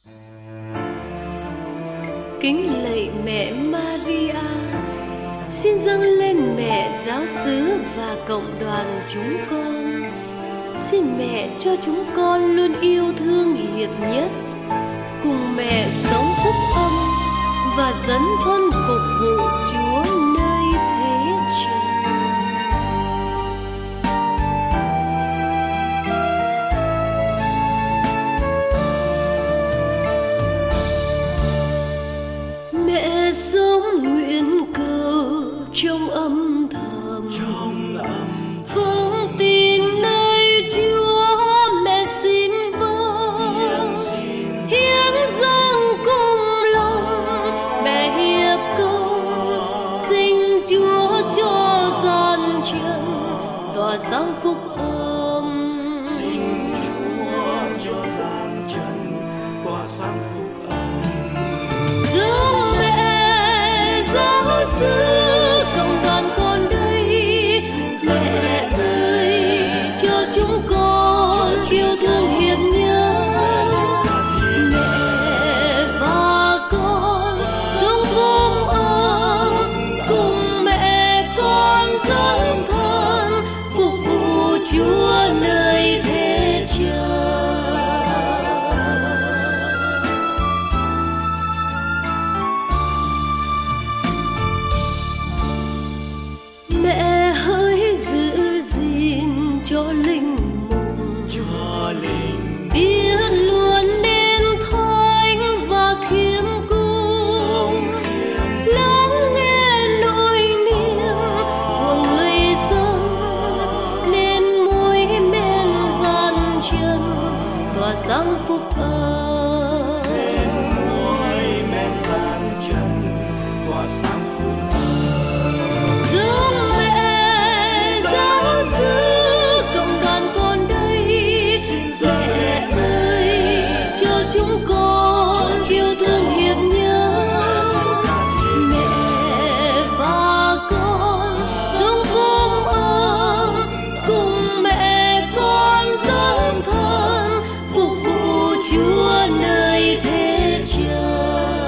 Kính lạy mẹ Maria, xin dâng lên mẹ giáo xứ và cộng đoàn chúng con. Xin mẹ cho chúng con luôn yêu thương hiệp nhất, cùng mẹ sống phúc âm và dấn thân phục vụ Chúa nơi thế trần. Mẹ sống nguyện cầu trong âm thầm, vững tin nơi Chúa. Mẹ xin vâng hiến dâng cùng lòng, mẹ hiệp công xin Chúa cho gian trần tỏa sáng phúc âm. Xin Chúa cho gian trần tỏa sáng phúc âm. Giúp mẹ giáo xứ cộng đoàn con đây, mẹ ơi cho chúng con yêu thương hiệp nhất. Mẹ và con sống vững âm, cùng mẹ con dấn thân phục vụ Chúa nơi thế trần. Mẹ hỡi giữ gìn cho linh mục, biết luôn nên thánh và khiêm cung, lắng nghe nỗi niềm của người dân, nên mối men gian chân tỏa sáng phúc âm. Giúp mẹ giáo xứ cộng đoàn con đây, mẹ ơi cho chúng con yêu thương hiệp nhất. Mẹ và con sống vững âm, cùng mẹ con dấn thân phục vụ Chúa nơi thế trần.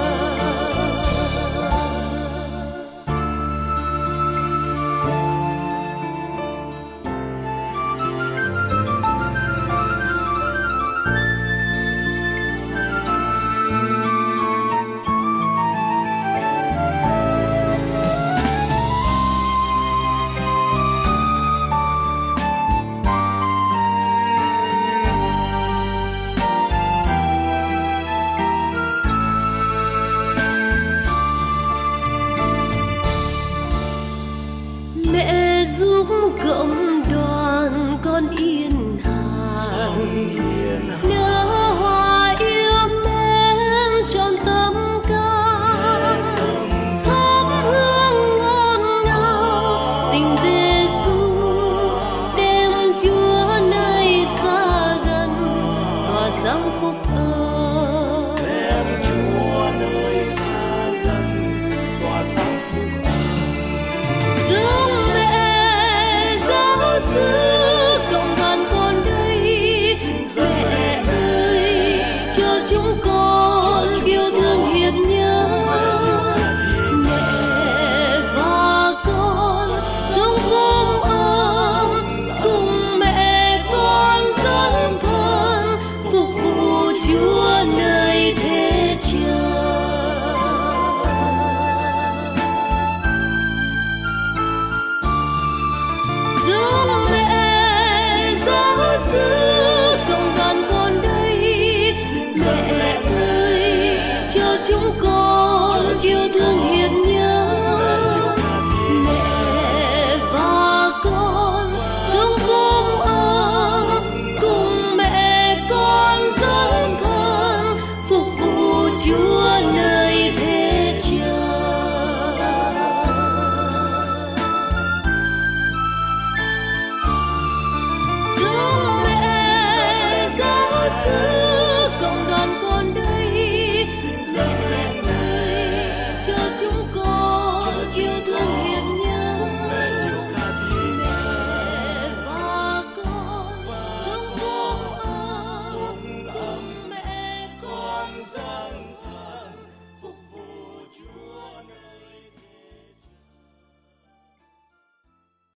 Mẹ giúp cộng đoàn con yên hàn, nở hoa yêu mến trọn tâm can, thắp hương ngọt ngào tình Giêsu, đem Chúa nơi xa gần tỏa sáng phúc